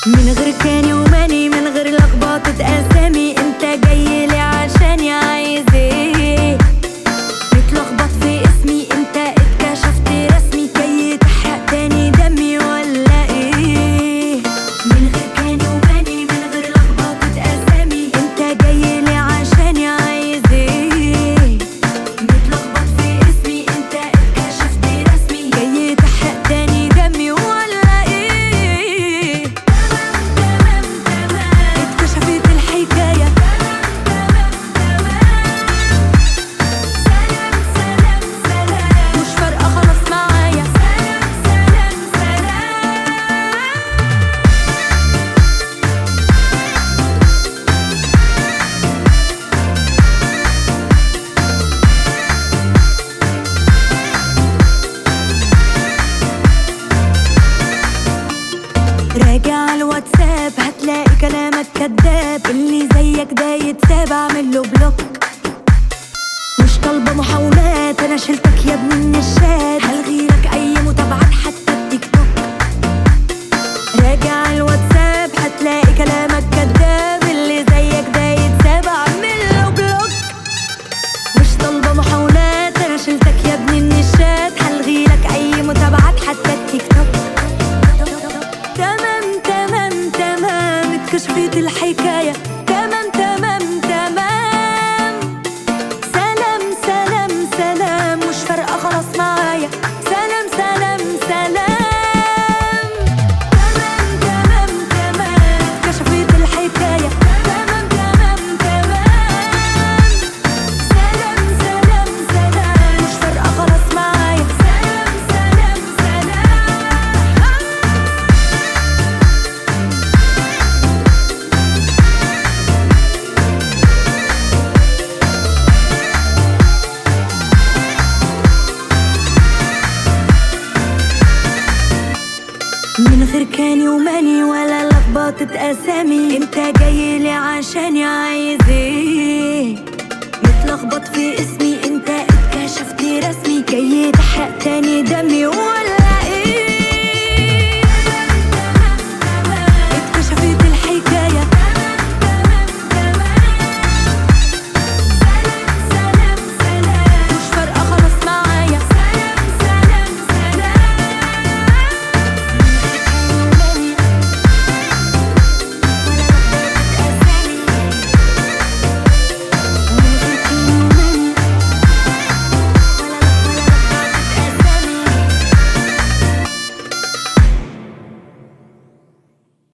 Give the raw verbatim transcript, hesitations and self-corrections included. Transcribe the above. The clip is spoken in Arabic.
من غير كاني وماني، من غير لخبطة اسامي، انت جاي لي عشاني عايز ايه؟ متلخبط في اسمي، انت اتكشفت رسمي، جاي تحرق تاني دمي ولا ايه؟ من غير كاني وماني، من غير لخبطة اسامي، انت جاي لي عشاني عايز ايه؟ متلخبط في اسمي، انت اتكشفت رسمي، جاي تحرق تاني دمي ولا ايه؟ تمام تمام تمام اتكشفت الحكاية. تمام تمام تمام سلام سلام سلام مش فارقة خلاص معايا. سلام سلام سلام راجع الواتساب هتلاقي كلامك كداب، اللي زيك ده يتساب اعمله بلوك. مش طالبة محاولات، انا شلتك يا ابني من الشات، هلغيلك اي متابعات حتى التيك توك. راجع الواتساب هتلاقي كلامك كداب، اللي زيك ده يتساب اعمله بلوك. مش طالبة محاولات، انا شلتك يا ابني من الشات، هلغيلك اي متابعات حتى التيك توك. تمام تمام تمام اتكشفت الحكاية. تمام تمام تمام سلام سلام سلام مش فارقة خلاص معايا. سلام سلام سلام تمام تمام تمام اتكشفت الحكاية. تمام تمام تمام سلام سلام سلام مش فارقة خلاص معايا. سلام سلام سلام من غير كاني وماني ولا لخبطة اسامي، انت جاي لي عشاني عايز ايه؟ متلخبط في اسمي، انت اتكشفت رسمي، جاي تحرق تاني دمي ولا